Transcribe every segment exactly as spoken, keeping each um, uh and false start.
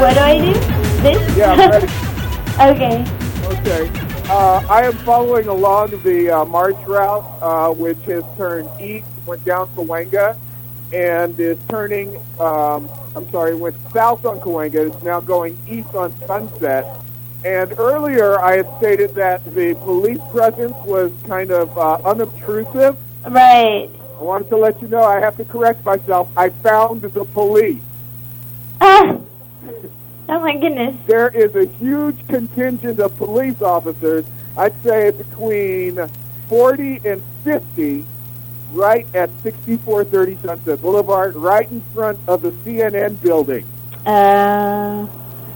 what do I do? This? Yeah, I'm ready. Okay. Okay. Uh, I am following along the uh, march route, uh, which has turned east, went down Cahuenga, and is turning, um, I'm sorry, went south on Cahuenga, is now going east on Sunset. And earlier I had stated that the police presence was kind of uh, unobtrusive. Right. I wanted to let you know I have to correct myself. I found the police. Ah! Oh, my goodness. There is a huge contingent of police officers, I'd say between forty and fifty, right at sixty-four thirty Sunset Boulevard, right in front of the C N N building. Uh,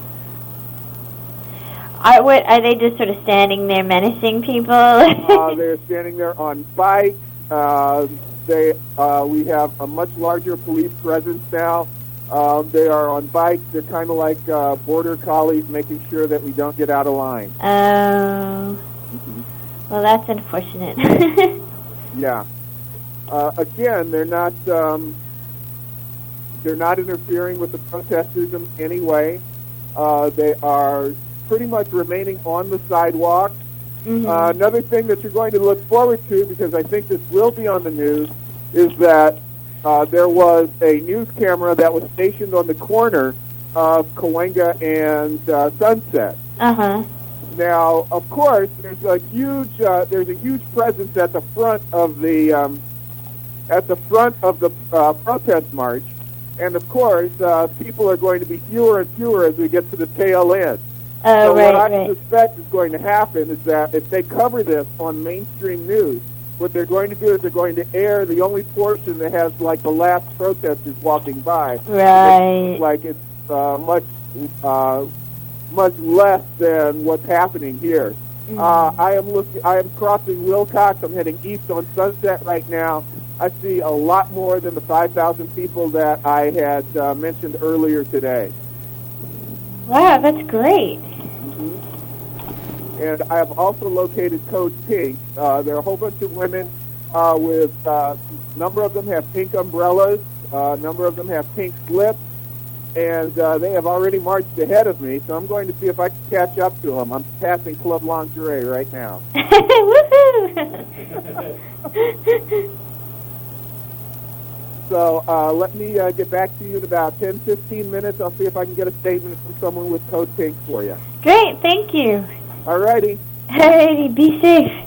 are, what, are they just sort of standing there menacing people? uh, they're standing there on bikes. Uh, they, uh, we have a much larger police presence now. Um, they are on bikes. They're kind of like uh, border collies, making sure that we don't get out of line. Oh. Uh, well, that's unfortunate. Yeah. Uh, again, they're not um, they're not interfering with the protesters in any way. Uh, they are pretty much remaining on the sidewalk. Mm-hmm. Uh, another thing that you're going to look forward to, because I think this will be on the news, is that Uh, there was a news camera that was stationed on the corner of Cahuenga and uh, Sunset. Uh-huh. Now, of course, there's a huge uh, there's a huge presence at the front of the um, at the front of the uh, protest march, and of course, uh, people are going to be fewer and fewer as we get to the tail end. Oh, so right, what I right. suspect is going to happen is that if they cover this on mainstream news, what they're going to do is they're going to air the only portion that has, like, the last protesters walking by. Right. It's like it's uh, much, uh, much less than what's happening here. Mm-hmm. Uh, I am looking. I am crossing Wilcox. I'm heading east on Sunset right now. I see a lot more than the five thousand people that I had uh, mentioned earlier today. Wow, that's great. And I have also located Code Pink. Uh, there are a whole bunch of women uh, with, uh, a number of them have pink umbrellas, uh, a number of them have pink slips, and uh, they have already marched ahead of me, so I'm going to see if I can catch up to them. I'm passing Club Lingerie right now. Woohoo! So uh, let me uh, get back to you in about ten, fifteen minutes. I'll see if I can get a statement from someone with Code Pink for you. Great, thank you. All righty. Alrighty, be safe.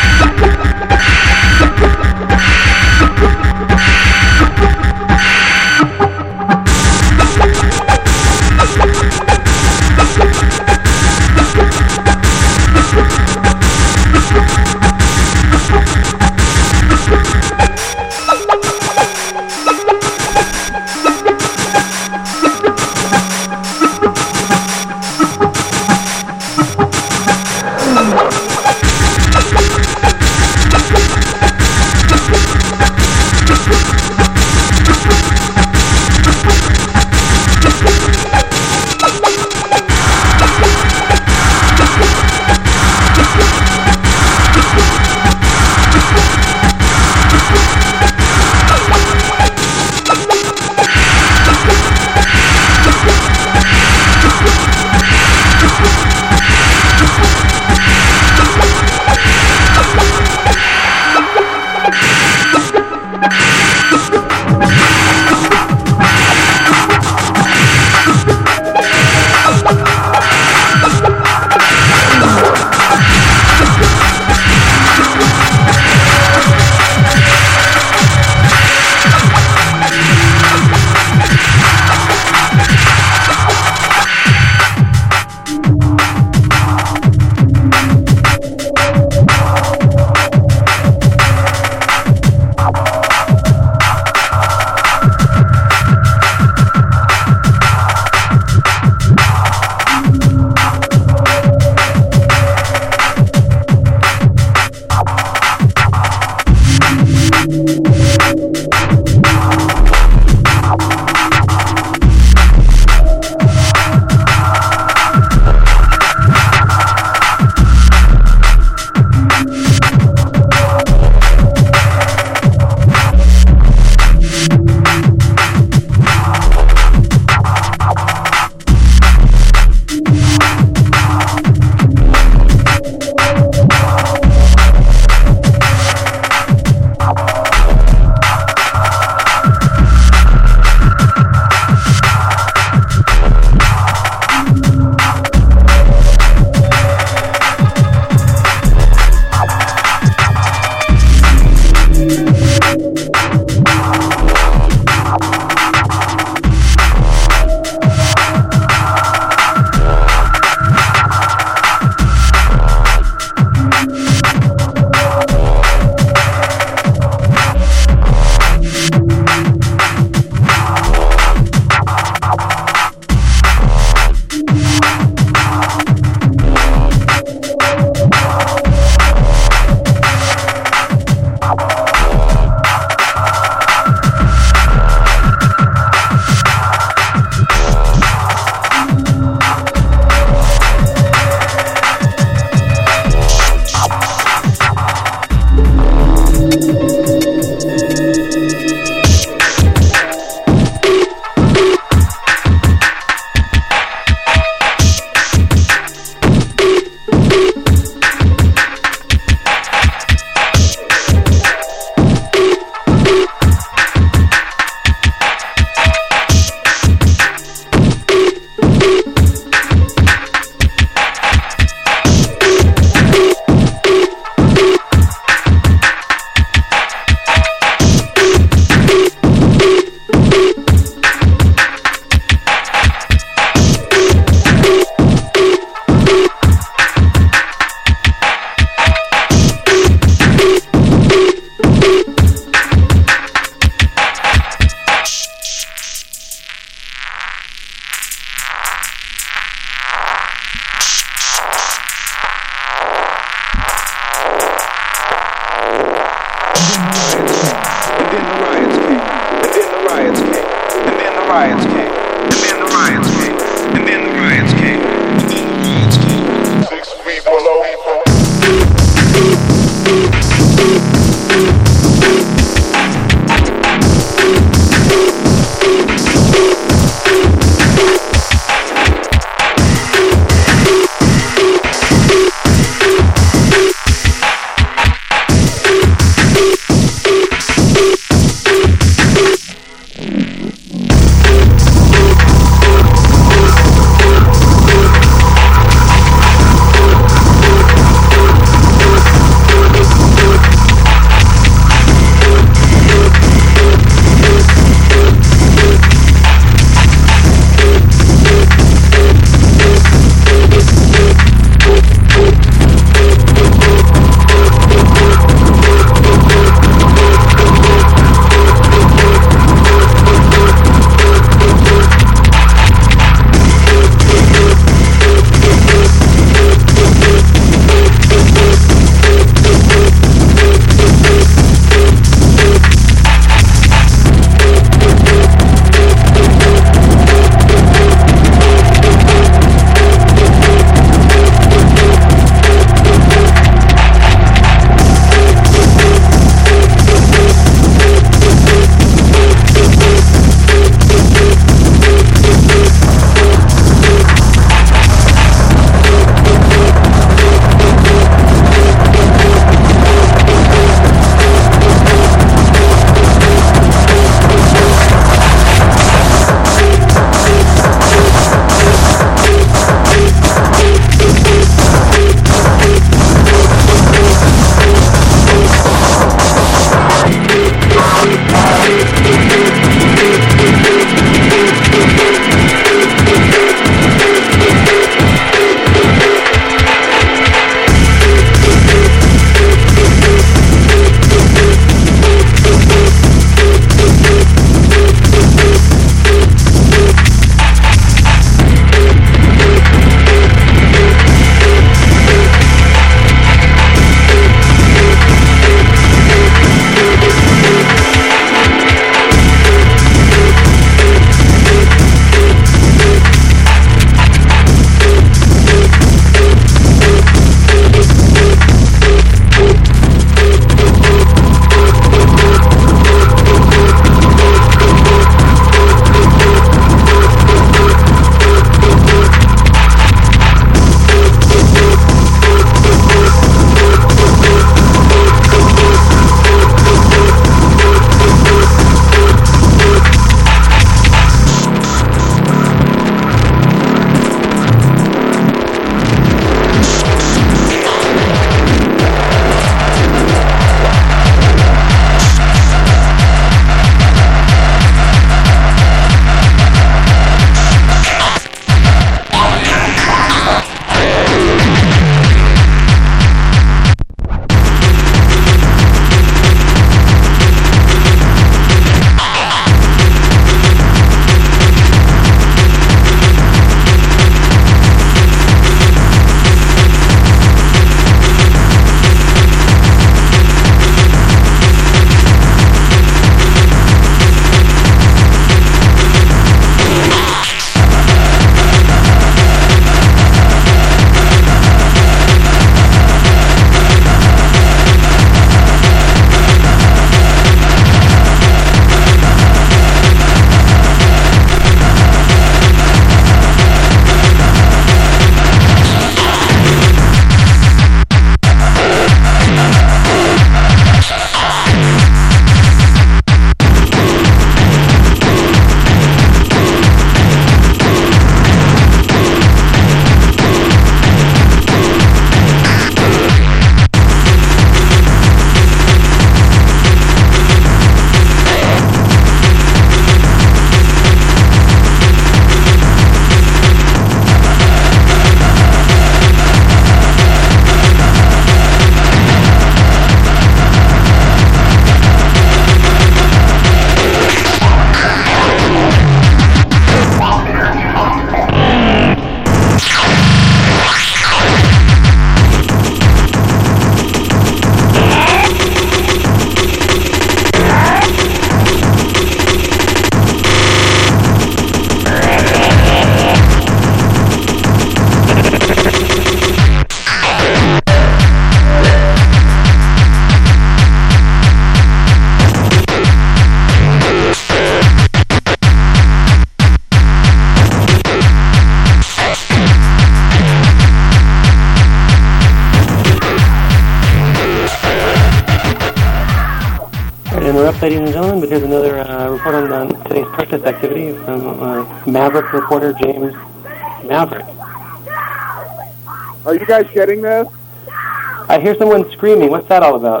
Yes, ladies and gentlemen, but here's another uh, report on uh, today's protest activity from uh, Maverick reporter James Maverick. Are you guys getting this? I hear someone screaming. What's that all about?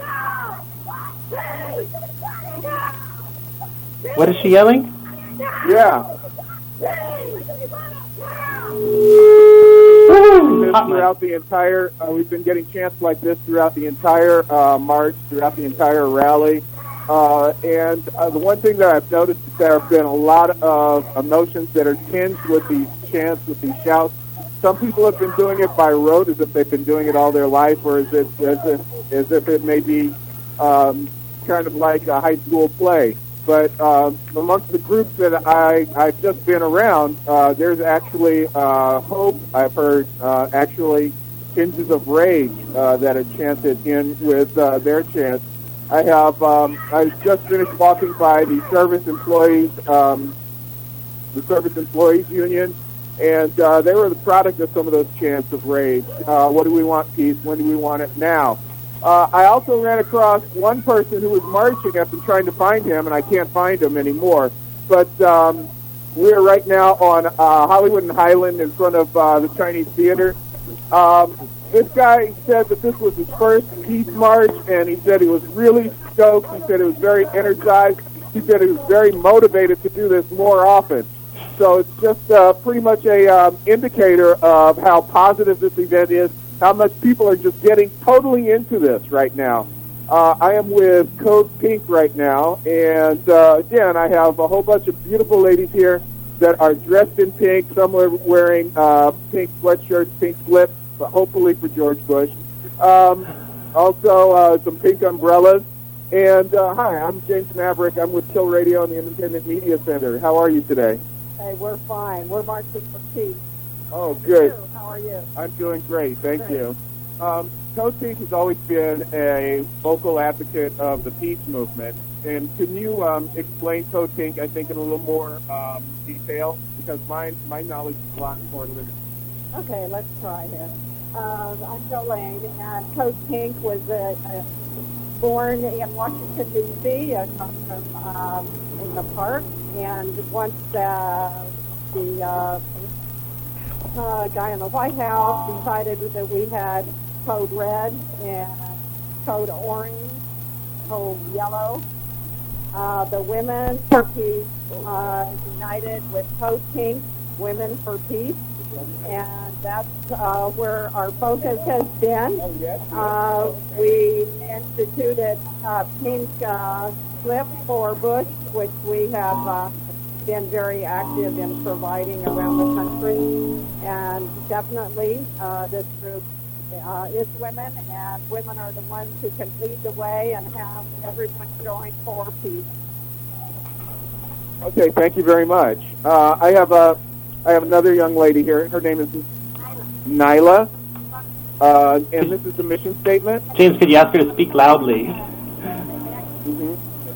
What is she yelling? Yeah. Throughout the entire, uh, we've been getting chants like this throughout the entire uh, march, throughout the entire rally. Uh, and uh, the one thing that I've noticed is there have been a lot of emotions that are tinged with these chants, with these shouts. Some people have been doing it by rote, as if they've been doing it all their life, or as if, as if, as if it may be um, kind of like a high school play. But uh, amongst the groups that I, I've just been around, uh, there's actually uh, hope. I've heard uh, actually tinges of rage uh, that are chanted in with uh, their chants. I have um, I just finished walking by the service employees, um, the service employees union, and uh, they were the product of some of those chants of rage. Uh, what do we want? Peace. When do we want it? Now. Uh, I also ran across one person who was marching. I've been trying to find him, and I can't find him anymore. But um, we're right now on uh, Hollywood and Highland in front of uh, the Chinese Theater. Um, this guy said that this was his first peace march, and he said he was really stoked. He said he was very energized. He said he was very motivated to do this more often. So it's just uh, pretty much a um, indicator of how positive this event is, how much people are just getting totally into this right now. Uh, I am with Code Pink right now, and uh, again, I have a whole bunch of beautiful ladies here that are dressed in pink. Some are wearing uh, pink sweatshirts, pink slips, but hopefully for George Bush. Um, also, uh, some pink umbrellas. And uh, hi, I'm James Maverick. I'm with Kill Radio and the Independent Media Center. How are you today? Hey, we're fine. We're marching for peace. Oh, good. How are you? I'm doing great. Thank Great. you. Um, Code Pink has always been a vocal advocate of the peace movement. And can you um, explain Code Pink, I think, in a little more um, detail? Because my, my knowledge is a lot more limited. Okay, let's try here. Uh, I'm Jolene, and Code Pink was uh, uh, born in Washington, D C, uh, comes from um, in the park. And once uh, the uh, uh, guy in the White House decided that we had Code Red and Code Orange, Code Yellow, uh, the Women for Peace uh, united with Code Pink, Women for Peace, and that's uh, where our focus has been. Uh, we instituted uh, pink uh, slip for Bush, which we have uh, been very active in providing around the country, and definitely uh, this group uh, is women, and women are the ones who can lead the way and have everyone join for peace. Okay, thank you very much. Uh, I have a, I have another young lady here. Her name is Nyla, uh, and this is the mission statement. James, could you ask her to speak loudly? Mm-hmm.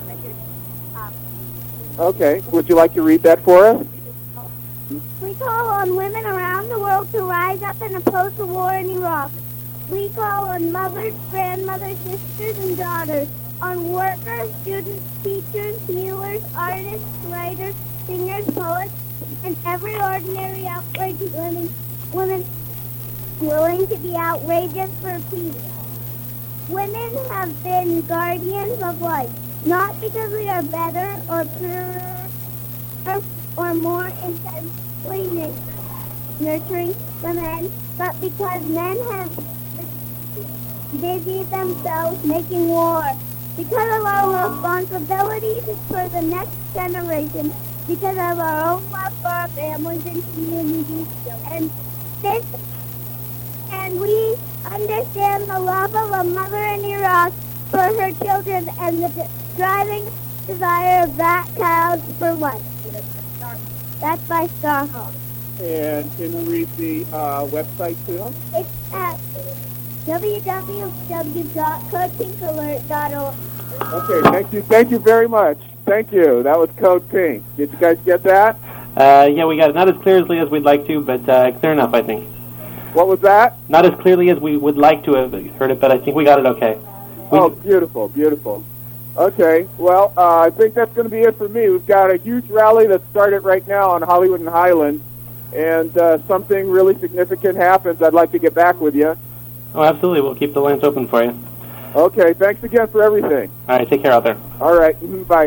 Okay, would you like to read that for us? We call on women around the world to rise up and oppose the war in Iraq. We call on mothers, grandmothers, sisters, and daughters, on workers, students, teachers, healers, artists, writers, singers, poets, and every ordinary outrageous woman, woman willing to be outrageous for peace. Women have been guardians of life, not because we are better or purer or more intensely nurturing the men, but because men have busied themselves making war. Because of our responsibilities for the next generation, because of our own love for our families and communities, and this, and we understand the love of a mother in Iraq for her children and the driving desire of that child for life. That's by Starhawk. And can you read the uh, website too? It's at w w w dot code pink alert dot org. Okay, thank you, thank you very much. Thank you. That was Code Pink. Did you guys get that? Uh, yeah, we got it. Not as clearly as we'd like to, but uh, clear enough, I think. What was that? Not as clearly as we would like to have heard it, but I think we got it okay. We Oh, beautiful, beautiful. Okay, well, uh, I think that's going to be it for me. We've got a huge rally that started right now on Hollywood and Highland, and uh, something really significant happens. I'd like to get back with you. Oh, absolutely. We'll keep the lines open for you. Okay, thanks again for everything. All right, take care out there. All right, mhm, bye.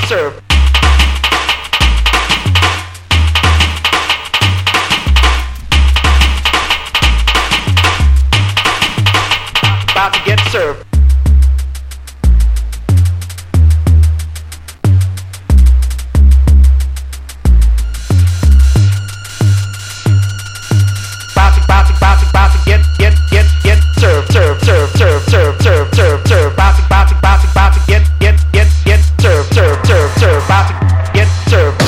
served. About to get served. About to, about to, about to, about to get, get, get, get served, served, served, served, served, served, served, served. About to, about to, about to, about to get, get, get, get served, served, served, served. About to get served.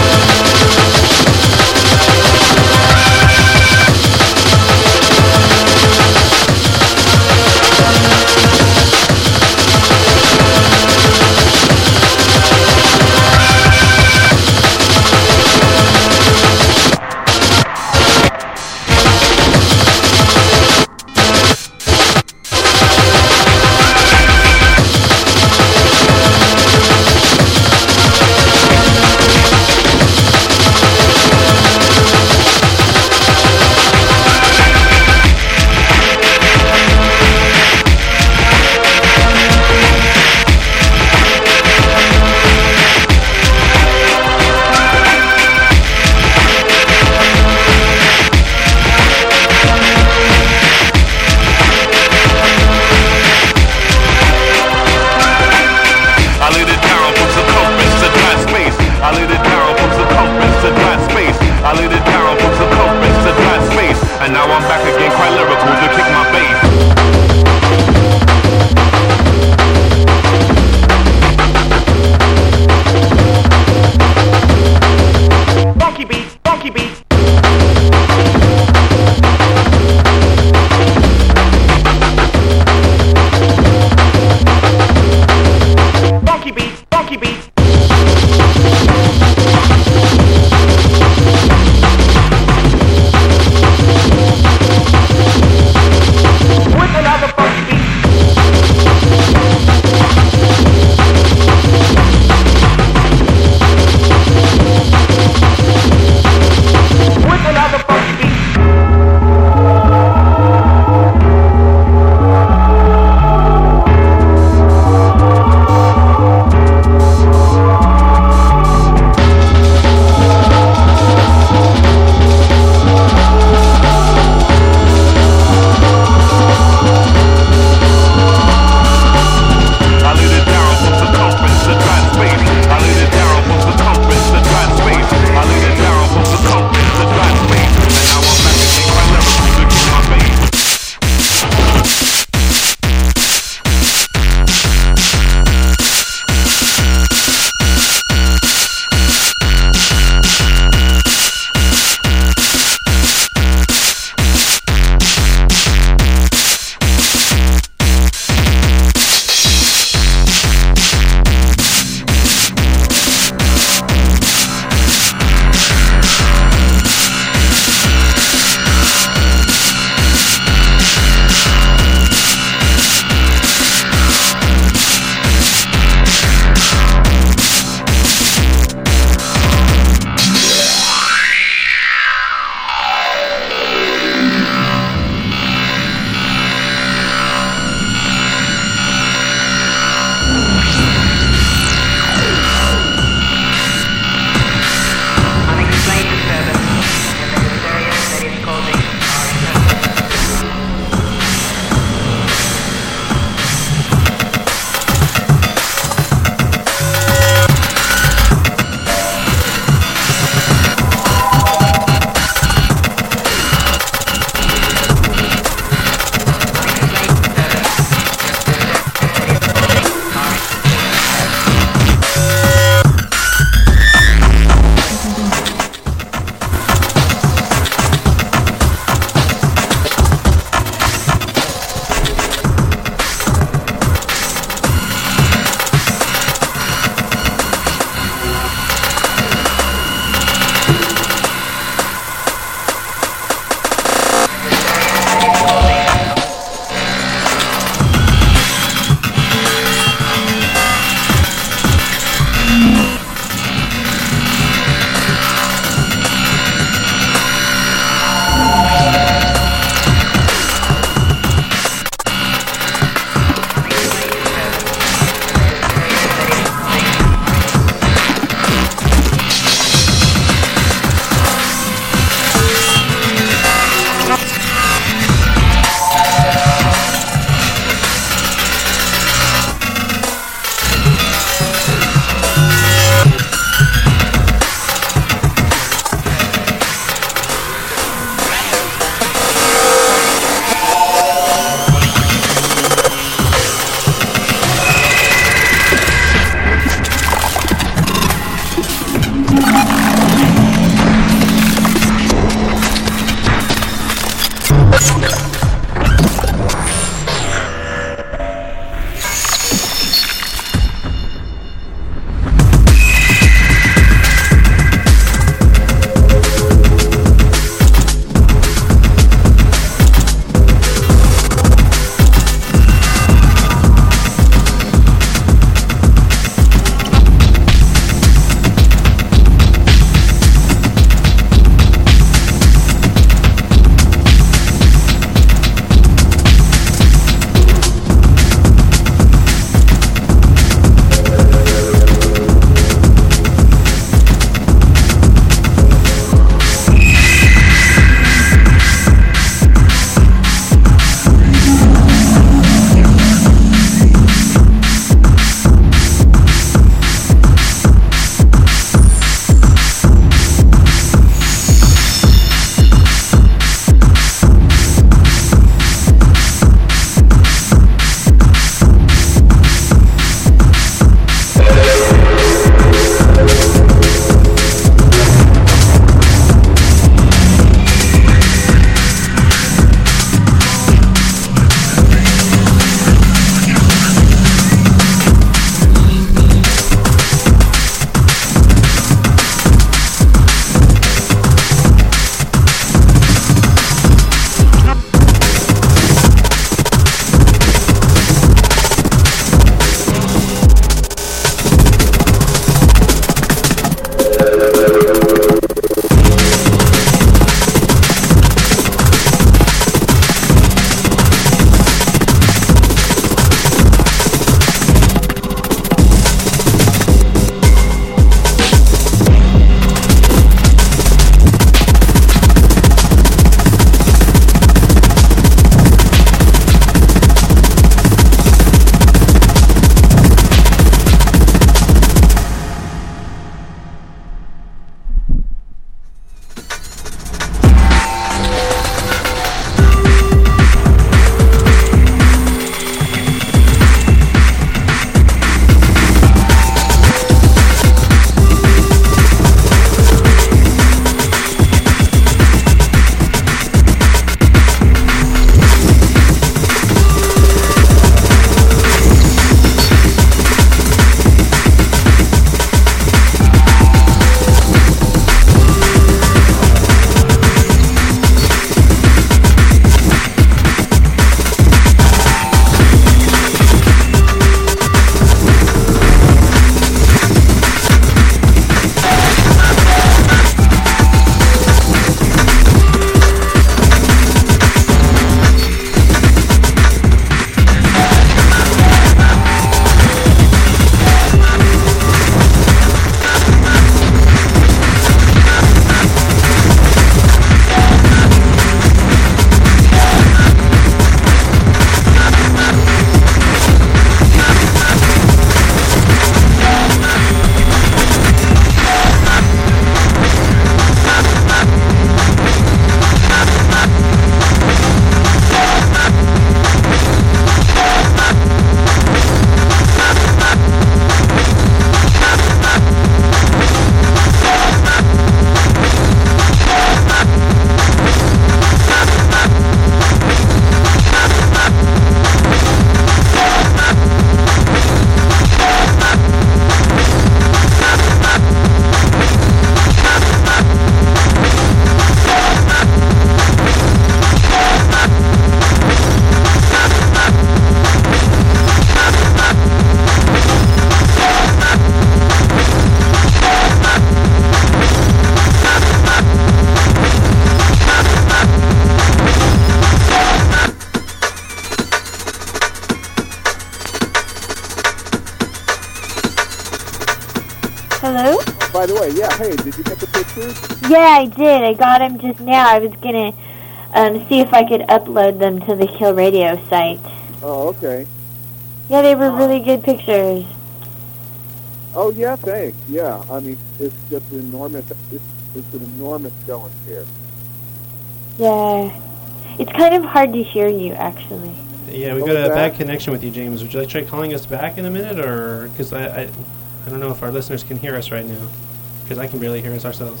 Hello? By the way, yeah, hey, did you get the pictures? Yeah, I did. I got them just now. I was going to um, see if I could upload them to the Kill Radio site. Oh, okay. Yeah, they were really good pictures. Oh, yeah, thanks. Yeah, I mean, it's just enormous. It's, it's an enormous showing here. Yeah. It's kind of hard to hear you, actually. Yeah, we've got a bad connection with you, James. Would you like to try calling us back in a minute? Or, because I, I, I don't know if our listeners can hear us right now. Because I can barely hear us ourselves.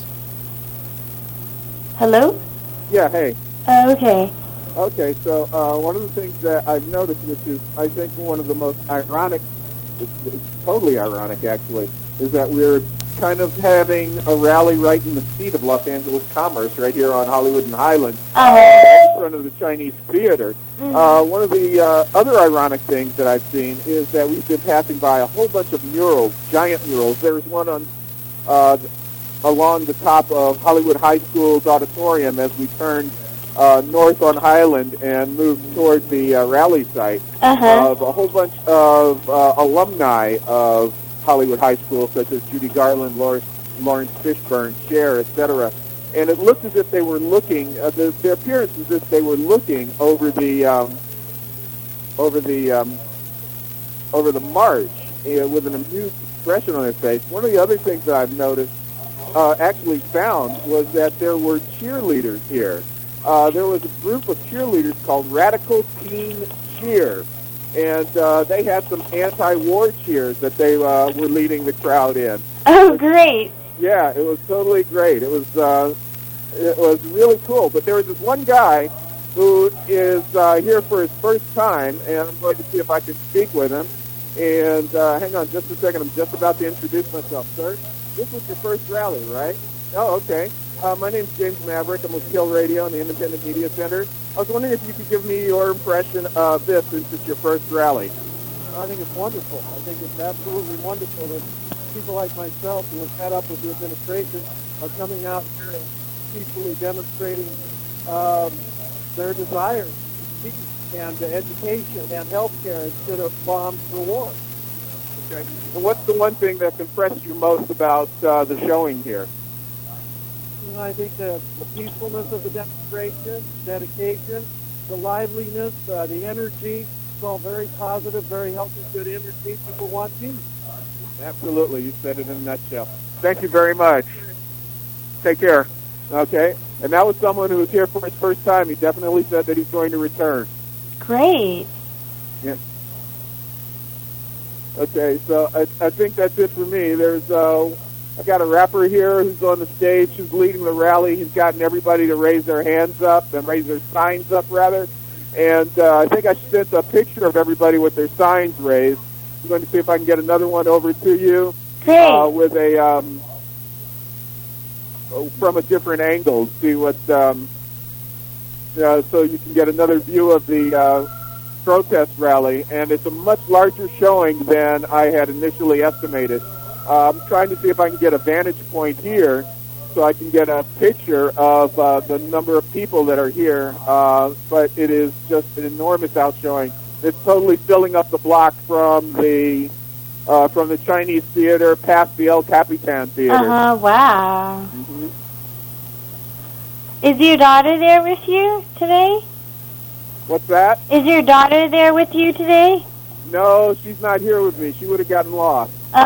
Hello? Yeah, hey. Oh, okay. Okay, so uh, one of the things that I've noticed, which is, I think, one of the most ironic, it's, it's totally ironic, actually, is that we're kind of having a rally right in the seat of Los Angeles commerce, right here on Hollywood and Highland, uh-huh. in front of the Chinese Theater. Mm-hmm. Uh, one of the uh, other ironic things that I've seen is that we've been passing by a whole bunch of murals, giant murals. There's one on uh, along the top of Hollywood High School's auditorium as we turn uh, north on Highland and move toward the uh, rally site, uh-huh. of a whole bunch of uh, alumni of Hollywood High School, such as Judy Garland, Lawrence, Lawrence Fishburne, Cher, et cetera. And it looked as if they were looking. Uh, the, their appearance was as if they were looking over the um, over the um, over the march uh, with an amused expression on their face. One of the other things that I've noticed, uh, actually found, was that there were cheerleaders here. Uh, there was a group of cheerleaders called Radical Teen Cheer. And uh, they had some anti-war cheers that they uh, were leading the crowd in. Oh, great! Yeah, it was totally great. It was uh, it was really cool. But there was this one guy who is uh, here for his first time, and I'm going to see if I can speak with him. And uh, hang on just a second. I'm just about to introduce myself, sir. This was your first rally, right? Oh, okay. Uh, my name's James Maverick. I'm with Kill Radio and the Independent Media Center. I was wondering if you could give me your impression of this since it's your first rally. I think it's wonderful. I think it's absolutely wonderful that people like myself who are fed up with the administration are coming out here and peacefully demonstrating um, their desires for peace and uh, education and health care instead of bombs for war. Okay. And what's the one thing that's impressed you most about uh, the showing here? I think the, the peacefulness of the demonstration, dedication, the liveliness, uh, the energy, it's all very positive, very healthy, good energy. People want peace. Absolutely. You said it in a nutshell. Thank you very much. Take care. Okay. And that was someone who was here for his first time. He definitely said that he's going to return. Great. Yeah. Okay, so I, I think that's it for me. There's... Uh, I got a rapper here who's on the stage, who's leading the rally. He's gotten everybody to raise their hands up and raise their signs up, rather. And uh, I think I sent a picture of everybody with their signs raised. I'm going to see if I can get another one over to you uh, with a um, from a different angle. See what um, uh, so you can get another view of the uh, protest rally. And it's a much larger showing than I had initially estimated. Uh, I'm trying to see if I can get a vantage point here so I can get a picture of uh, the number of people that are here. Uh, but it is just an enormous outshowing. It's totally filling up the block from the uh, from the Chinese Theater past the El Capitan Theater. Uh-huh, wow. Mm-hmm. Is your daughter there with you today? What's that? Is your daughter there with you today? No, she's not here with me. She would have gotten lost. Oh.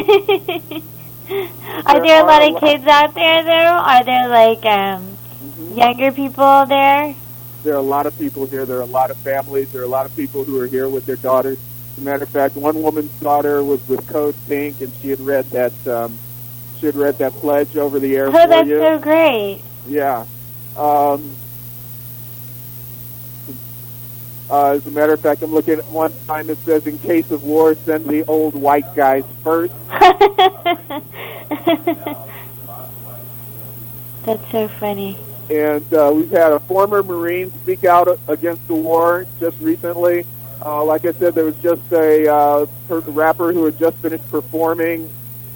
Are there a lot of kids out there, though? Are there, like, um, mm-hmm. younger people there? There are a lot of people here. There are a lot of families. There are a lot of people who are here with their daughters. As a matter of fact, one woman's daughter was with Code Pink, and she had read that um, she had read that pledge over the air oh, for you. Oh, that's so great. Yeah. Um, uh, as a matter of fact, I'm looking at one time it says, in case of war, send the old white guys first. That's so funny. And uh, we've had a former Marine speak out against the war just recently. Uh, like I said, there was just a uh, rapper who had just finished performing.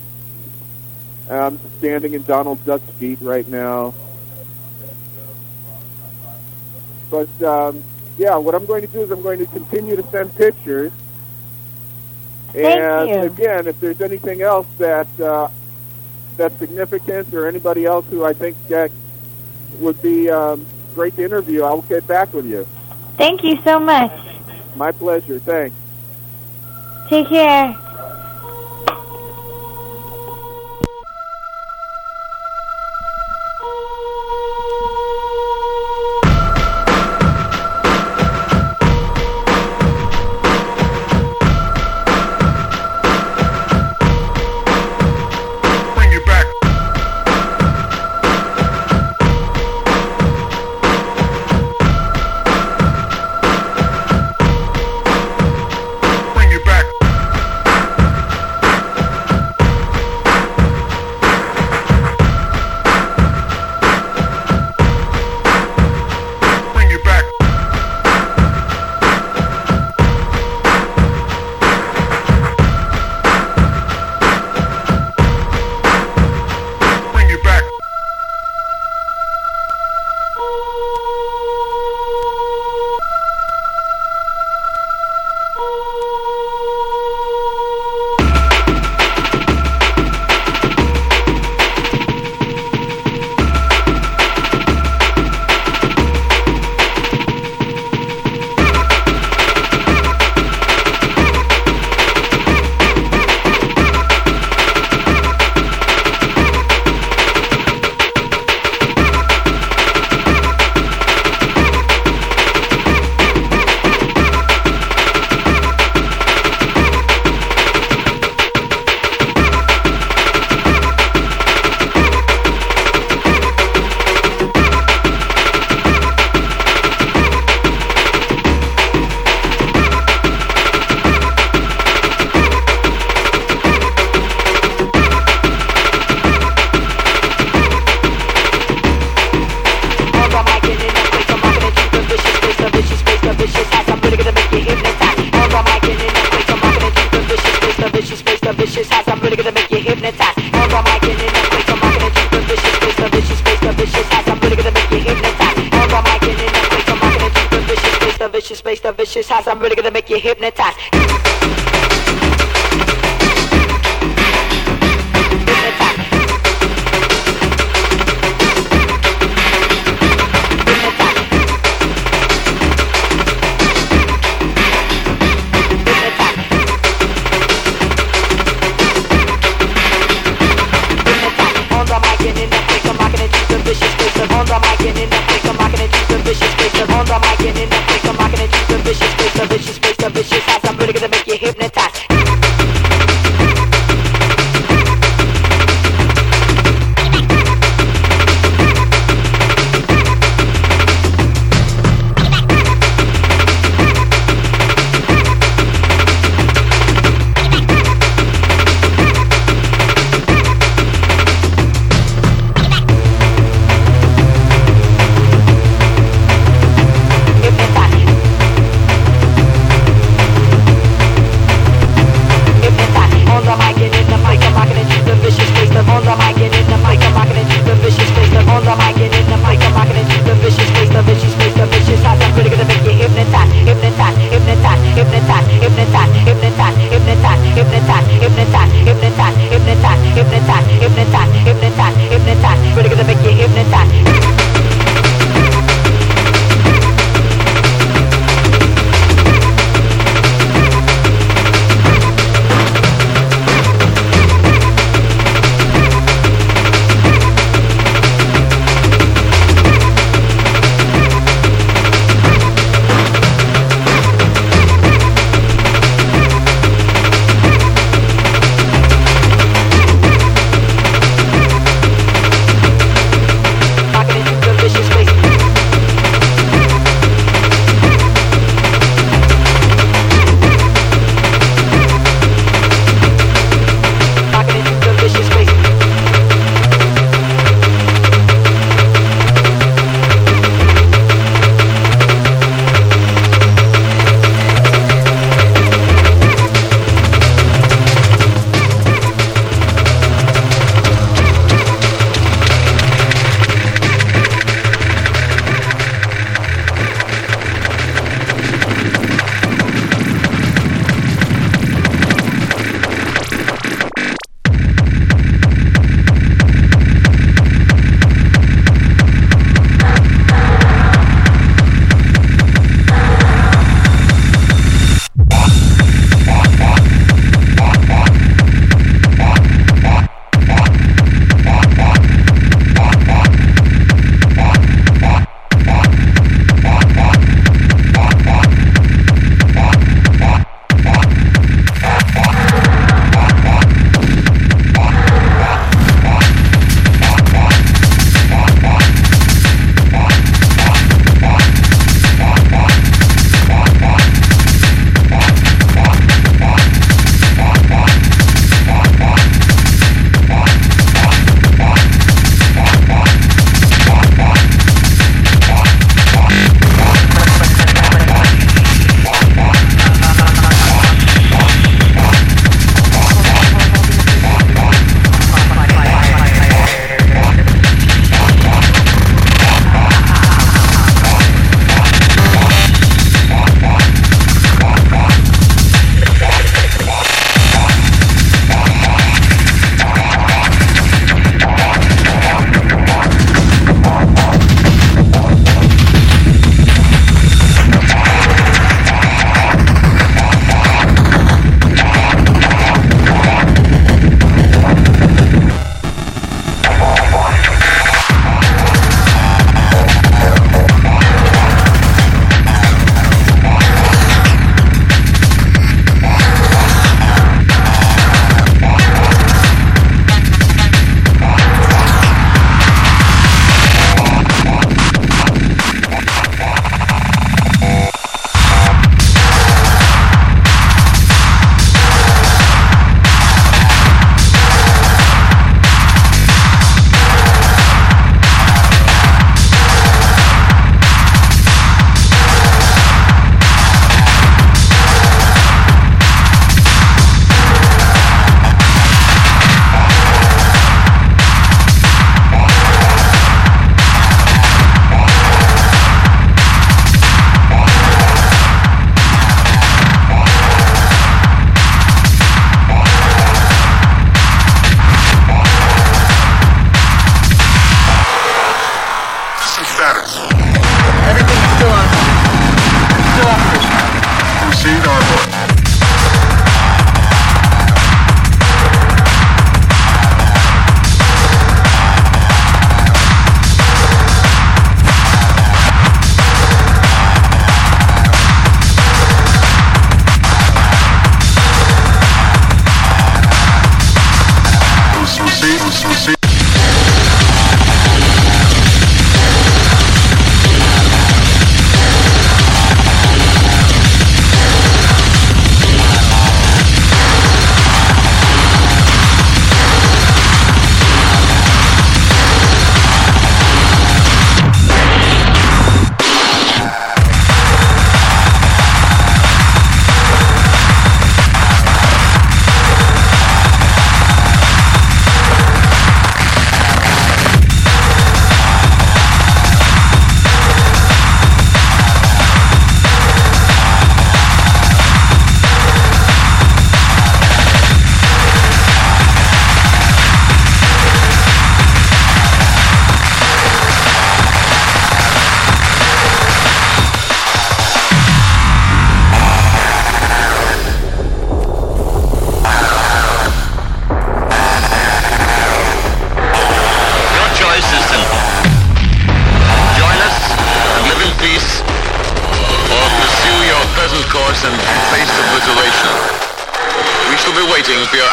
I'm standing in Donald Duck's feet right now. But, um, yeah, what I'm going to do is I'm going to continue to send pictures. Thank and, you. again, if there's anything else that uh, that's significant or anybody else who I think uh, would be um, great to interview, I'll get back with you. Thank you so much. My pleasure. Thanks. Take care. Vicious house, I'm really gonna make you hypnotize. Vicious, vicious, vicious, vicious, vicious, vicious, I'm really gonna make you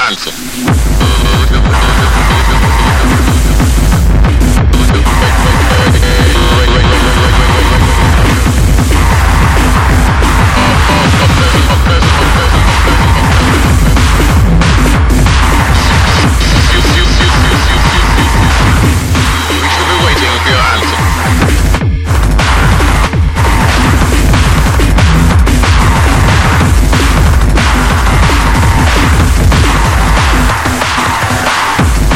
Anthem.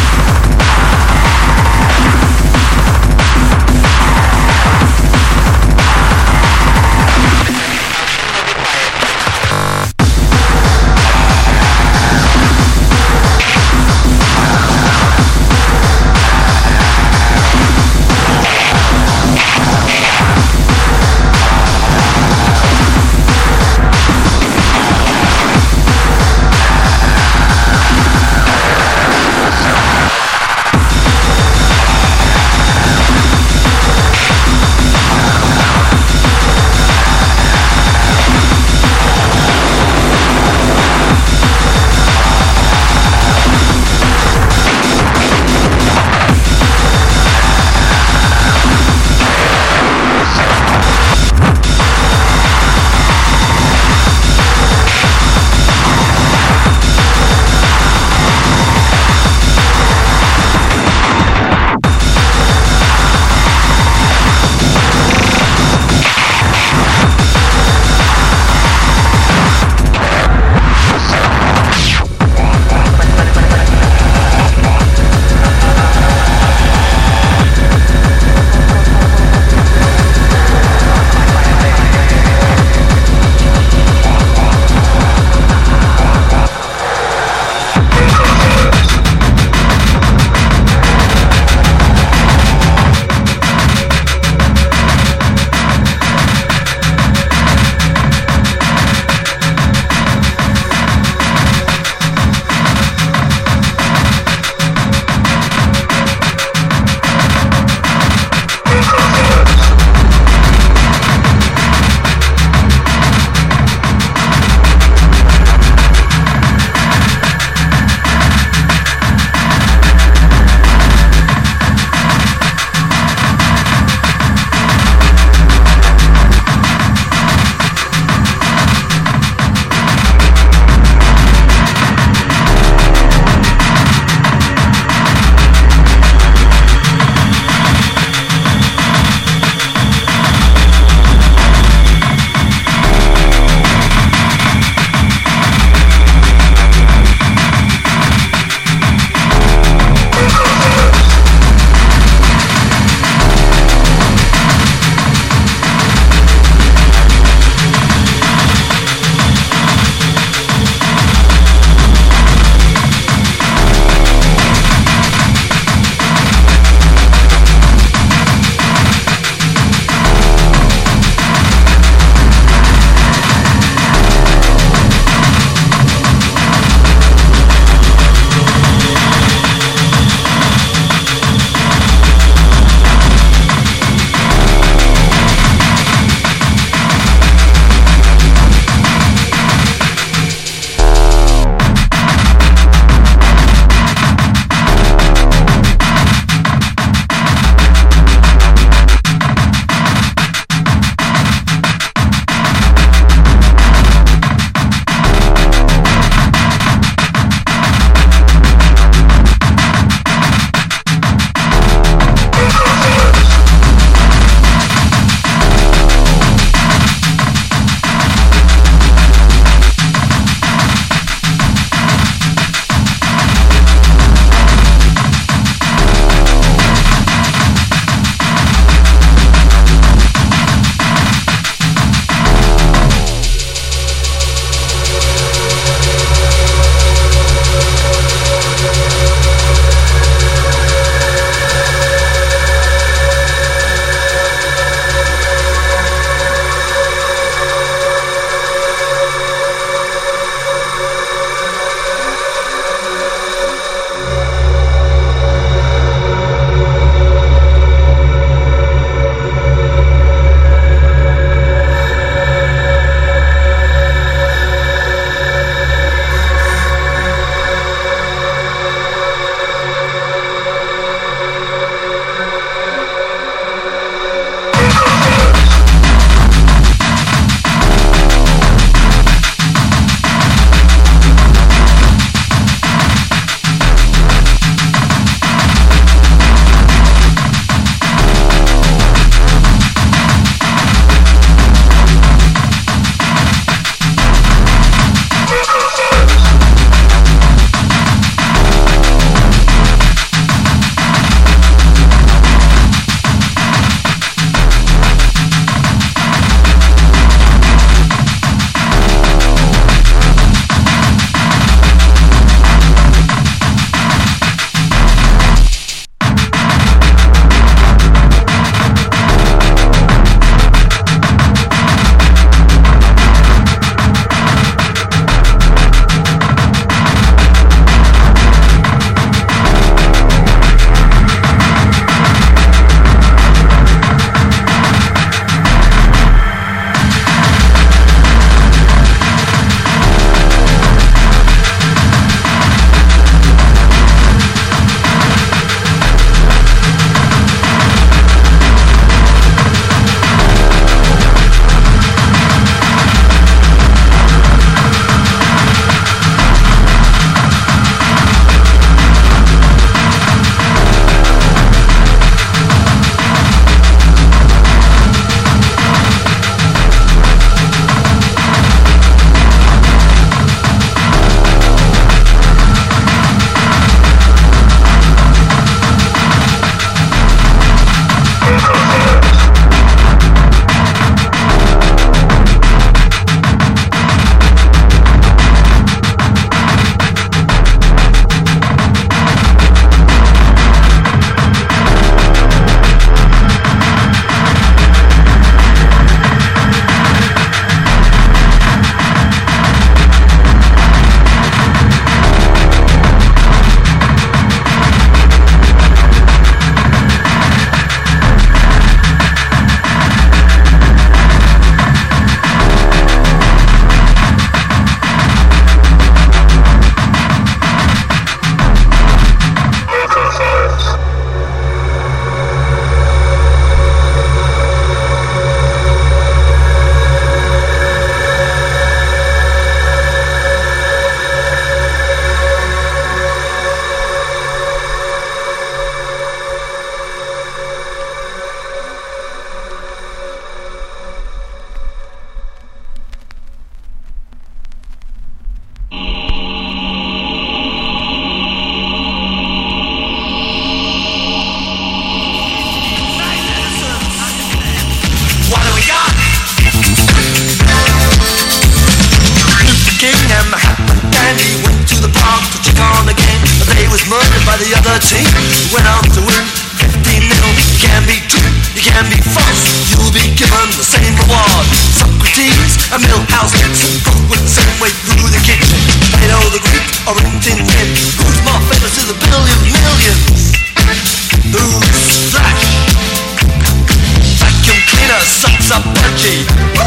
the other team went on to win fifteen nil. You can be true, you can be false, you'll be given the same reward. Socrates, a Milhouse Nixon, both went the same way through the kitchen. Plato the Greek, or Rin Tin Tin, who's more famous to the billion millions? Who's Flash? Vacuum cleaner sucks up budgie.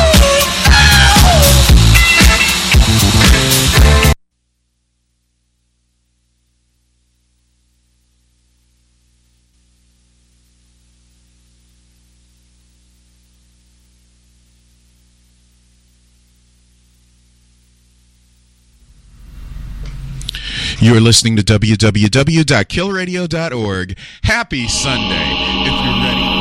You're listening to w w w dot kill radio dot org. Happy Sunday. If you're ready.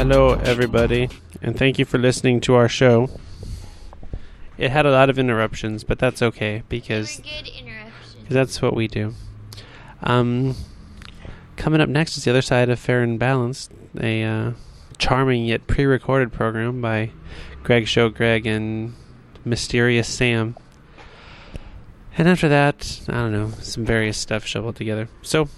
Hello, everybody, and thank you for listening to our show. It had a lot of interruptions, but that's okay, because cause that's what we do. Um, coming up next is the other side of Fair and Balanced, a uh, charming yet pre-recorded program by Greg Show Greg and Mysterious Sam. And after that, I don't know, some various stuff shoveled together. So,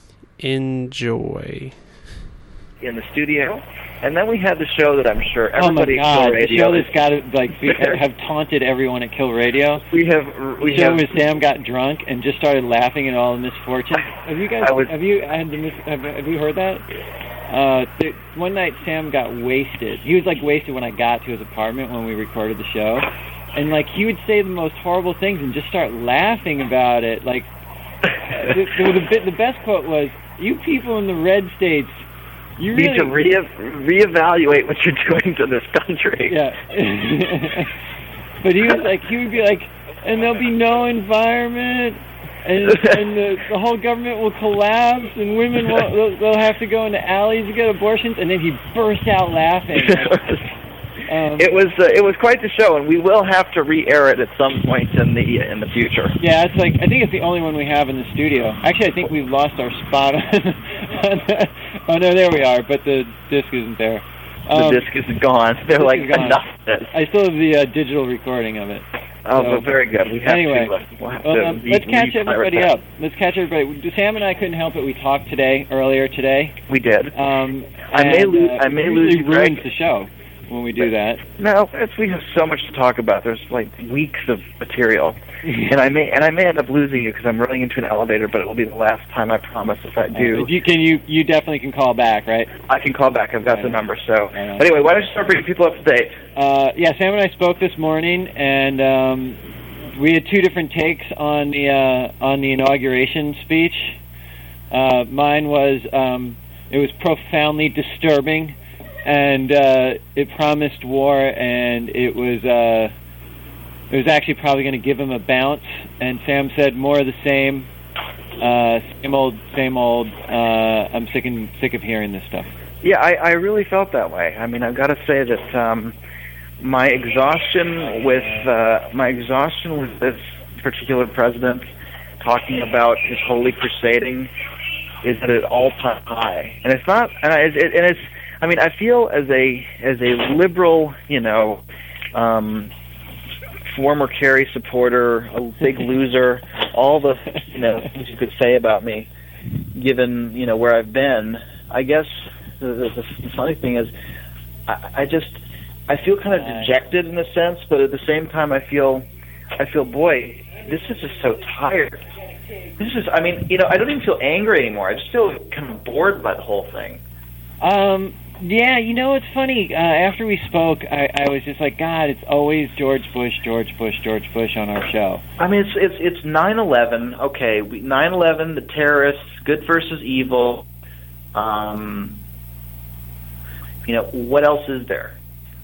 enjoy. In the studio, and then we had the show that I'm sure Oh my everybody at God! Kill The Radio show is- that's got to like be, have taunted everyone at Kill Radio. We have we the show have where Sam got drunk and just started laughing at all the misfortune. Have you guys? I was- have you had the mis- have, have you heard that? Uh, th- one night Sam got wasted. He was like wasted when I got to his apartment when we recorded the show, and like he would say the most horrible things and just start laughing about it. Like the, the, the, bit- the best quote was, "You people in the red states." You need really to re reevaluate what you're doing to this country. Yeah. But he was like, he would be like, and there'll be no environment, and and the, the whole government will collapse, and women will they'll, they'll have to go into alleys to get abortions, and then he burst out laughing. Um, it was uh, it was quite the show, and we will have to re-air it at some point in the in the future. Yeah, it's like I think it's the only one we have in the studio. Actually, I think we've lost our spot. On, on the, oh no, there we are, but the disc isn't there. Um, the disc is gone. They're disc like is gone. enough. of this. I still have the uh, digital recording of it. Oh, So- but very good. We have anyway, to. Uh, we'll have well, to um, re- let's catch re-pirate everybody that. up. Let's catch everybody. Sam and I couldn't help it. We talked today, earlier today. We did. Um, I may and, lose. uh, I may it lose usually you, Greg. ruins the show when we do that. No, it's, we have so much to talk about. There's like weeks of material, and I may and I may end up losing you because I'm running into an elevator. But it will be the last time, I promise. If I do, Uh, you can you you definitely can call back, right? I can call back. I've got I the know. number. So, I know. but anyway, why don't you start bringing people up to date? Uh, yeah, Sam and I spoke this morning, and um, we had two different takes on the uh, on the inauguration speech. Uh, mine was um, it was profoundly disturbing, and uh, it promised war, and it was uh, it was actually probably going to give him a bounce. And Sam said more of the same, uh, same old, same old. Uh, I'm sick and sick of hearing this stuff. Yeah, I, I really felt that way. I mean, I've got to say that um, my exhaustion with uh, my exhaustion with this particular president talking about his holy crusading is at an all-time high, and it's not. And, I, it, and it's. I mean, I feel as a as a liberal, you know, um, former Kerry supporter, a big loser, all the you know things you could say about me, given you know where I've been. I guess the, the, the funny thing is, I, I just I feel kind of dejected in a sense, but at the same time, I feel I feel boy, this is just so tired. This is, I mean, you know, I don't even feel angry anymore. I just feel kind of bored by the whole thing. Um, yeah, you know, it's funny. Uh, after we spoke, I, I was just like, God, it's always George Bush, George Bush, George Bush on our show. I mean, it's it's it's nine eleven. Okay, we, nine eleven, the terrorists, good versus evil. Um, you know, what else is there?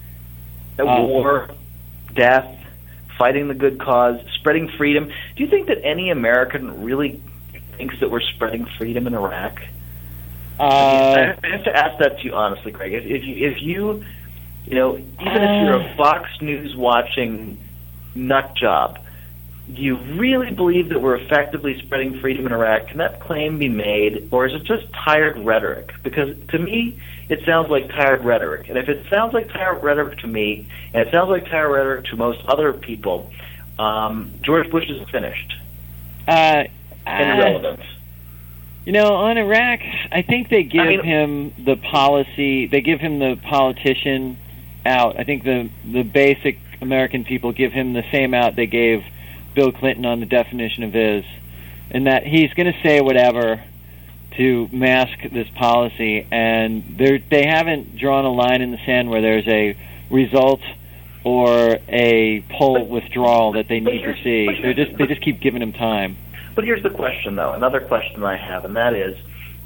The Uh, war, death, fighting the good cause, spreading freedom. Do you think that any American really thinks that we're spreading freedom in Iraq? Uh, I have to ask that to you honestly, Greg. If, if you, if you, you know, even if you're a Fox News watching nut job, do you really believe that we're effectively spreading freedom in Iraq? Can that claim be made, or is it just tired rhetoric? Because to me, it sounds like tired rhetoric. And if it sounds like tired rhetoric to me, and it sounds like tired rhetoric to most other people, um, George Bush is finished uh, and irrelevant. You know, on Iraq, I think they give I mean- him the policy, they give him the politician out. I think the the basic American people give him the same out they gave Bill Clinton on the definition of is, and that he's going to say whatever to mask this policy, and they they haven't drawn a line in the sand where there's a result or a poll withdrawal that they need to see. They just they just keep giving him time. But here's the question, though. Another question I have, and that is,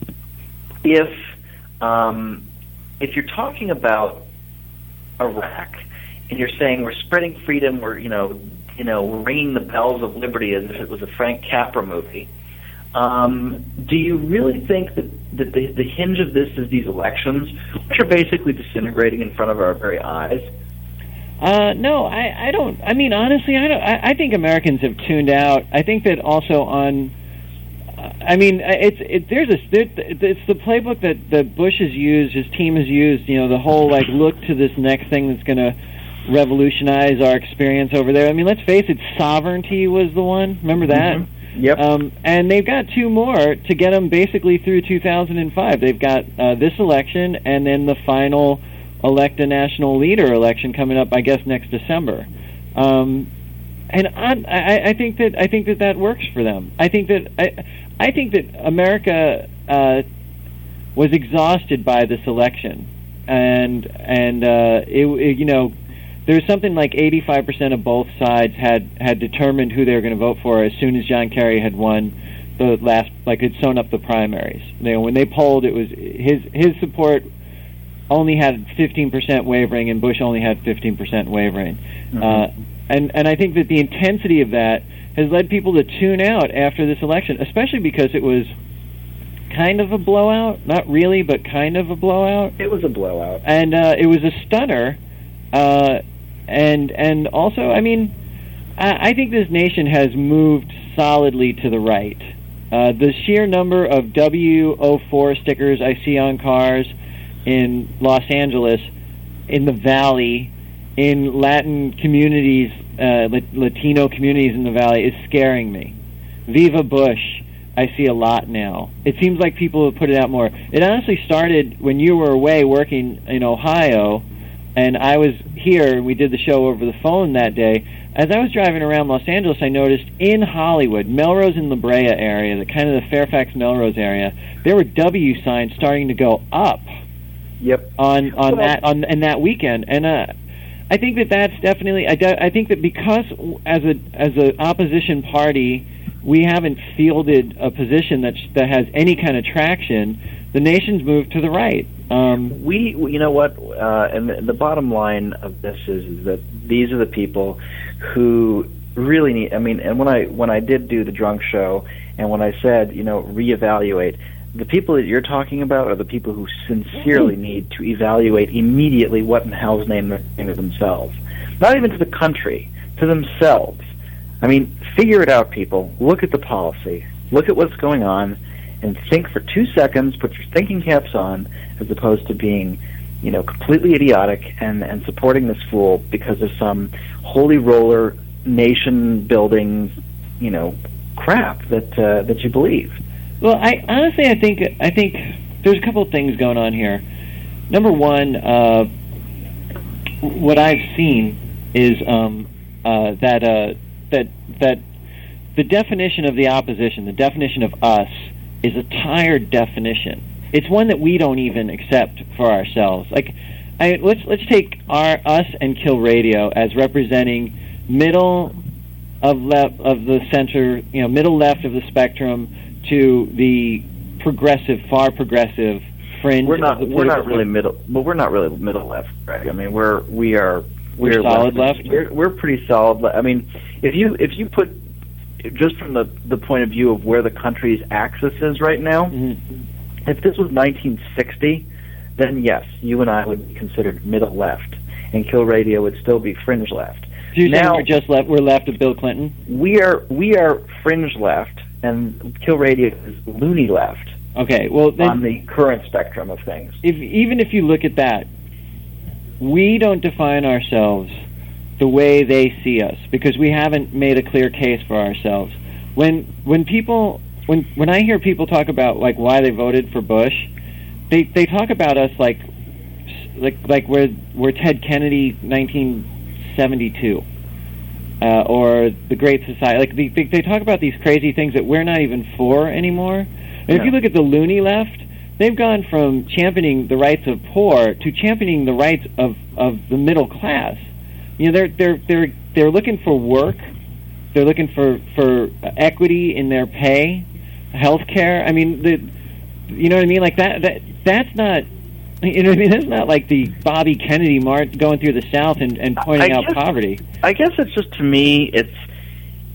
if um, if you're talking about Iraq and you're saying we're spreading freedom, we're you know you know we're ringing the bells of liberty as if it was a Frank Capra movie, Um, do you really think that, that the, the hinge of this is these elections, which are basically disintegrating in front of our very eyes? Uh, no, I, I don't. I mean, honestly, I don't. I, I think Americans have tuned out. I think that also on. Uh, I mean, it's it, there's a there, it's the playbook that that Bush has used, his team has used. You know, the whole like look to this next thing that's going to revolutionize our experience over there. I mean, let's face it, sovereignty was the one. Remember that? Mm-hmm. Yep. Um, and they've got two more to get them basically through two thousand five. They've got uh, this election and then the final elect a national leader election coming up, I guess, next December. Um, and I, I, I think that I think that that works for them. I think that I, I think that America uh, was exhausted by this election, and and uh, it, it you know. There was something like eighty-five percent of both sides had, had determined who they were going to vote for as soon as John Kerry had won the last, like had sewn up the primaries. You know, when they polled, it was his his support only had fifteen percent wavering, and Bush only had fifteen percent wavering. Mm-hmm. Uh, and and I think that the intensity of that has led people to tune out after this election, especially because it was kind of a blowout, not really, but kind of a blowout. It was a blowout, and uh, it was a stunner. Uh, And and also, I mean, I, I think this nation has moved solidly to the right. Uh, the sheer number of W O four stickers I see on cars in Los Angeles, in the Valley, in Latin communities, uh, Latino communities in the Valley, is scaring me. Viva Bush, I see a lot now. It seems like people have put it out more. It honestly started when you were away working in Ohio, and I was here, and we did the show over the phone that day. As I was driving around Los Angeles, I noticed in Hollywood, Melrose and La Brea area, the kind of the Fairfax Melrose area, there were W signs starting to go up. Yep. On on well, that on and that weekend, and uh, I think that that's definitely. I, I think that because as a as an opposition party, we haven't fielded a position that that has any kind of traction. The nation's moved to the right. Um, we, you know what, uh, and the, the bottom line of this is, is that these are the people who really need. I mean, and when I when I did do the drunk show, and when I said, you know, reevaluate, the people that you're talking about are the people who sincerely need to evaluate immediately what in hell's name they're doing to themselves. Not even to the country, to themselves. I mean, figure it out, people. Look at the policy. Look at what's going on. And think for two seconds, put your thinking caps on, as opposed to being, you know, completely idiotic and, and supporting this fool because of some holy roller, nation-building, you know, crap that uh, that you believe. Well, I honestly, I think I think there's a couple of things going on here. Number one, uh, what I've seen is um, uh, that uh, that that the definition of the opposition, the definition of us, is a tired definition. It's one that we don't even accept for ourselves. Like, I, let's let's take our us and Kill Radio as representing middle of left of the center, you know, middle left of the spectrum to the progressive, far progressive fringe. We're not of the we're not really middle, but we're not really middle left, right? I mean, we're we are we're, we're solid left. left. We're we're pretty solid left. I mean, if you if you put just from the, the point of view of where the country's axis is right now, mm-hmm. if this was nineteen sixty, then yes, you and I would be considered middle left, and Kill Radio would still be fringe left. So you're now, saying we're just left, we're left of Bill Clinton? We are we are fringe left, and Kill Radio is loony left. Okay, well then, on the current spectrum of things. If even if you look at that, we don't define ourselves the way they see us, because we haven't made a clear case for ourselves. When when people when when I hear people talk about like why they voted for Bush, they they talk about us like like like we're we're Ted Kennedy nineteen seventy-two, uh, or the Great Society. Like they, they they talk about these crazy things that we're not even for anymore. And yeah. If you look at the loony left, they've gone from championing the rights of poor to championing the rights of, of the middle class. You know, they're they're they're they're looking for work. They're looking for, for equity in their pay, health care. I mean, the you know what I mean? Like that that that's not you know what I mean? That's not like the Bobby Kennedy march going through the South and, and pointing I out guess, poverty. I guess it's just, to me, it's it's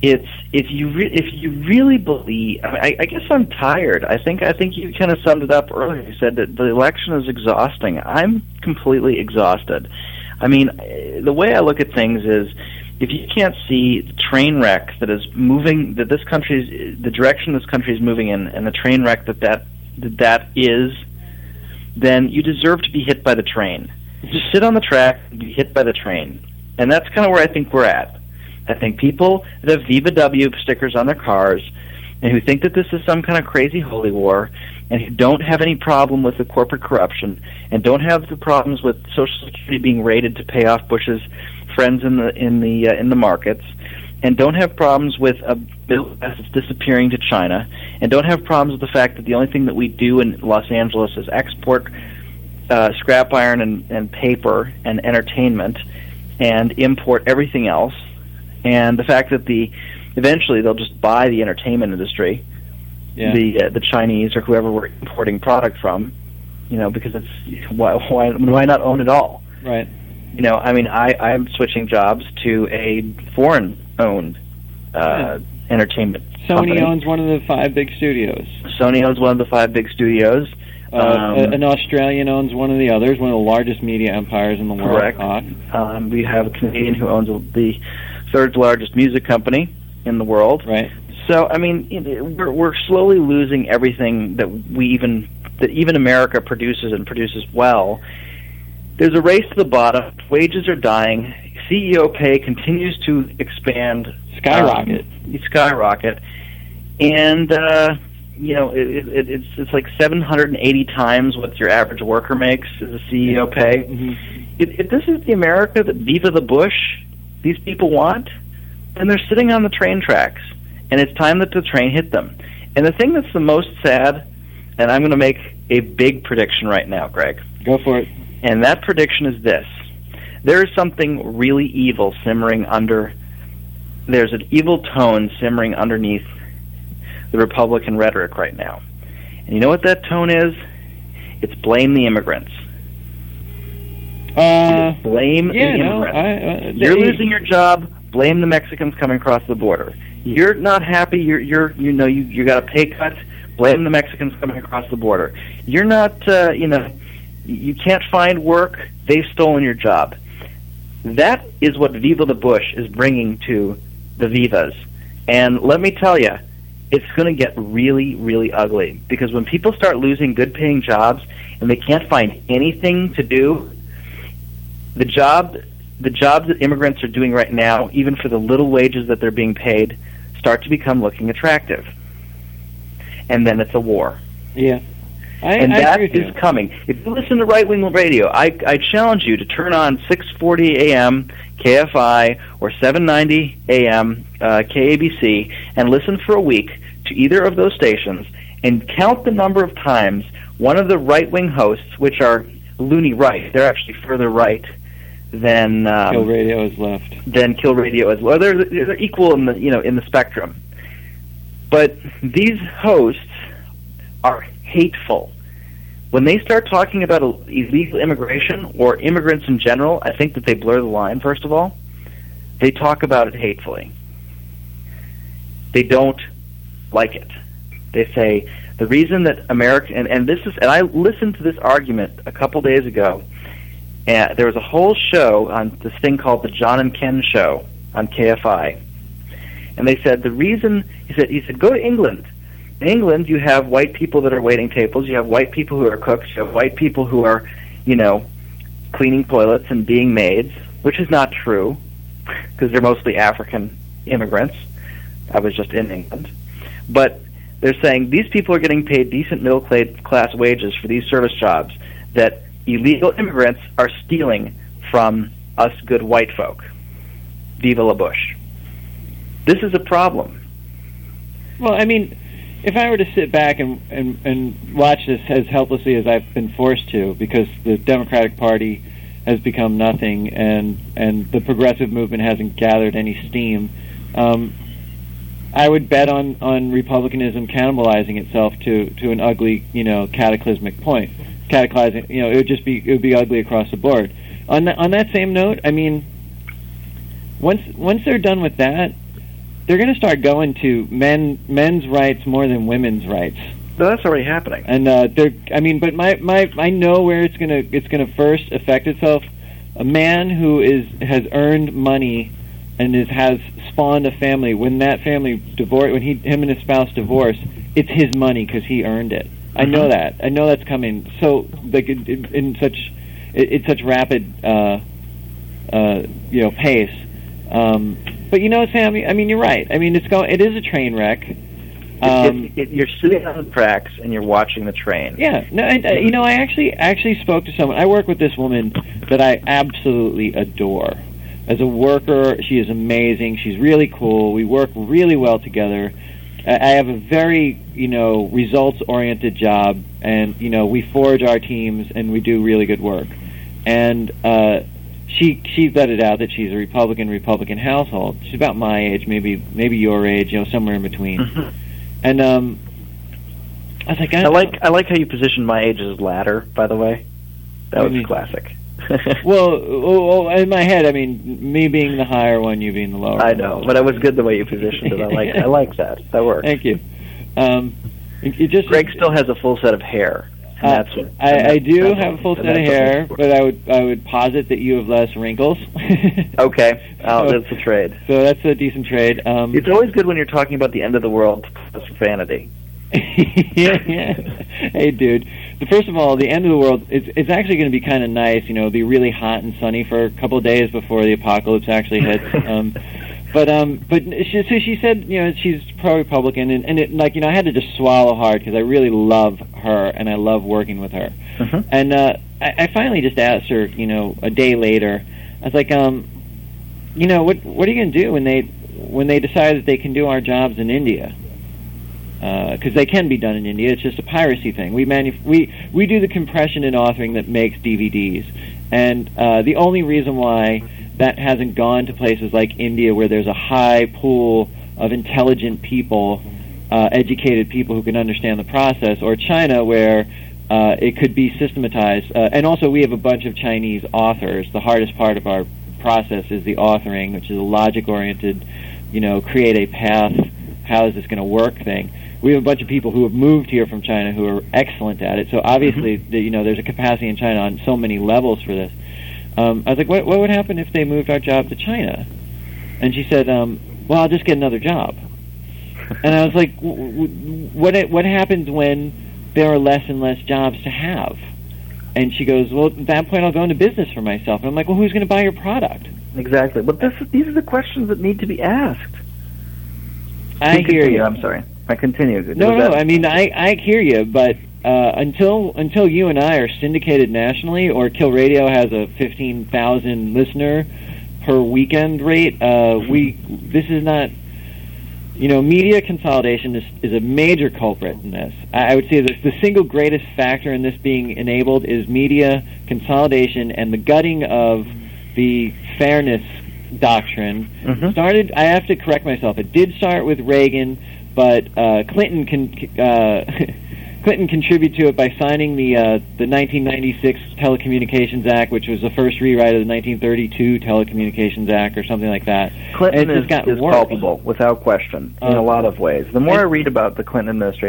if you re- if you really believe, I, mean, I, I guess I'm tired. I think I think you kind of summed it up earlier. You said that the election is exhausting. I'm completely exhausted. I mean, the way I look at things is, if you can't see the train wreck that is moving, that this country's, the direction this country is moving in, and the train wreck that that, that that is, then you deserve to be hit by the train. Just sit on the track and be hit by the train. And that's kind of where I think we're at. I think people that have Viva W stickers on their cars and who think that this is some kind of crazy holy war and who don't have any problem with the corporate corruption and don't have the problems with Social Security being raided to pay off Bush's friends in the in the uh, in the markets, and don't have problems with a middle class that's disappearing to China, and don't have problems with the fact that the only thing that we do in Los Angeles is export uh, scrap iron and, and paper and entertainment, and import everything else, and the fact that the eventually they'll just buy the entertainment industry, yeah. the uh, the Chinese or whoever we're importing product from, you know, because it's why why why not own it all? Right. You know, I mean, I, I'm switching jobs to a foreign-owned uh, yeah. entertainment Sony company. owns one of the five big studios. Sony owns one of the five big studios. Uh, um, an Australian owns one of the others, one of the largest media empires in the world. Correct. Um, we have a Canadian who owns the third largest music company in the world. Right. So, I mean, you know, we're, we're slowly losing everything that we even that even America produces and produces well. There's a race to the bottom. Wages are dying. C E O pay continues to expand. Skyrocket. Um, skyrocket. And, uh, you know, it, it, it's it's like seven hundred eighty times what your average worker makes as a C E O pay. Mm-hmm. If, if this is the America that Viva the Bush, these people want, then they're sitting on the train tracks. And it's time that the train hit them. And the thing that's the most sad, and I'm going to make a big prediction right now, Greg. Go for it. And that prediction is this. There is something really evil simmering under, there's an evil tone simmering underneath the Republican rhetoric right now. And you know what that tone is? It's blame the immigrants. Uh, blame yeah, the no, immigrants. I, uh, You're they, losing your job, blame the Mexicans coming across the border. You're not happy, you're, you're you know, you, you got a pay cut, blame the Mexicans coming across the border. You're not, uh, you know, you can't find work, they've stolen your job. That is what Viva the Bush is bringing to the Vivas. And let me tell you, it's going to get really, really ugly. Because when people start losing good-paying jobs and they can't find anything to do, the job, the jobs that immigrants are doing right now, even for the little wages that they're being paid, start to become looking attractive. And then it's a war. Yeah. I, and I that agree with is you. coming. If you listen to right-wing radio, I, I challenge you to turn on six forty A M K F I or seven ninety A M uh, K A B C and listen for a week to either of those stations and count the number of times one of the right-wing hosts, which are loony right, they're actually further right than um, Kill Radio is left. Than Kill Radio as well. They're, they're equal in the you know in the spectrum, but these hosts are hateful. When they start talking about illegal immigration or immigrants in general, I think that they blur the line, first of all. They talk about it hatefully. They don't like it. They say, the reason that America, and, and this is, and I listened to this argument a couple days ago, and there was a whole show on this thing called the John and Ken Show on K F I. And they said, the reason, he said, he said, go to England. In England, you have white people that are waiting tables, you have white people who are cooks, you have white people who are, you know, cleaning toilets and being maids, which is not true, because they're mostly African immigrants. I was just in England. But they're saying these people are getting paid decent middle-class wages for these service jobs that illegal immigrants are stealing from us good white folk. Viva la Bush. This is a problem. Well, I mean, if I were to sit back and, and, and watch this as helplessly as I've been forced to, because the Democratic Party has become nothing and and the progressive movement hasn't gathered any steam, um, I would bet on, on Republicanism cannibalizing itself to, to an ugly, you know, cataclysmic point. Cataclysmic, you know, it would just be it would be ugly across the board. On that on that same note, I mean, once once they're done with that, they're going to start going to men men's rights more than women's rights. No, that's already happening. And uh, they're, I mean, but my, my I know where it's gonna it's gonna first affect itself. A man who is has earned money and is has spawned a family. When that family divorce, when he him and his spouse divorce, it's his money because he earned it. I know that. I know that's coming. So like in, in such in such rapid uh, uh, you know pace. Um, but you know, Sam. I mean, you're right. I mean, it's go. It is a train wreck. Um, it, it, you're sitting on the tracks and you're watching the train. Yeah, no, I, I, you know, I actually actually spoke to someone. I work with this woman that I absolutely adore. As a worker, she is amazing. She's really cool. We work really well together. I, I have a very, you know, results-oriented job, and you know, we forge our teams and we do really good work. And uh, she she's vetted out that she's a Republican Republican household. She's about my age, maybe maybe your age, you know, somewhere in between. Mm-hmm. And um, I was like, I, I like I like how you positioned my age as ladder. By the way, that was classic. well, oh, oh, in my head, I mean, me being the higher one, you being the lower. I know, but it was good the way you positioned it. I like I like that. That works. Thank you. Um, it just Greg still has a full set of hair. And uh, that's what, I, and I do that's have a full and set of that's what hair, makes it work. but I would I would posit that you have less wrinkles. Okay, oh, So- that's a trade. So that's a decent trade. Um, It's always good when you're talking about the end of the world plus vanity. yeah, yeah. Hey, dude. The, first of all, the end of the world, it's, it's actually going to be kind of nice. You know, it'll be really hot and sunny for a couple of days before the apocalypse actually hits. um, but um, but she, so she said, you know, she's pro-Republican, and, and it, like, you know, I had to just swallow hard because I really love her and I love working with her. Mhm. And uh, I, I finally just asked her, you know, a day later. I was like, um, you know, what what are you going to do when they when they decide that they can do our jobs in India? Because uh, they can be done in India. It's just a piracy thing. We manuf- we we do the compression and authoring that makes D V Ds, and uh, the only reason why that hasn't gone to places like India, where there's a high pool of intelligent people, uh, educated people who can understand the process, or China, where uh, it could be systematized. Uh, and also, we have a bunch of Chinese authors. The hardest part of our process is the authoring, which is a logic-oriented, you know, create a path. How is this going to work thing? We have a bunch of people who have moved here from China who are excellent at it. So obviously, Mm-hmm. the, you know, there's a capacity in China on so many levels for this. Um, I was like, what, what would happen if they moved our job to China? And she said, um, well, I'll just get another job. And I was like, w- w- what what happens when there are less and less jobs to have? And she goes, well, at that point, I'll go into business for myself. And I'm like, well, who's going to buy your product? Exactly. But this, these are the questions that need to be asked. I You hear continue, you. I'm sorry. I continue. No, Was no. that- I mean, I, I hear you, but uh, until until you and I are syndicated nationally, or Kill Radio has a fifteen thousand listener per weekend rate, uh, we this is not. You know, media consolidation is, is a major culprit in this. I, I would say that the single greatest factor in this being enabled is media consolidation and the gutting of the fairness doctrine. Mhm. Started. I have to correct myself. It did start with Reagan, but uh, Clinton can. Uh, Clinton contributed to it by signing the uh, the nineteen ninety-six Telecommunications Act, which was the first rewrite of the nineteen thirty-two Telecommunications Act, or something like that. Clinton And it is, just got is worse. culpable, without question, in Uh, a lot of ways. The more and- I read about the Clinton administration,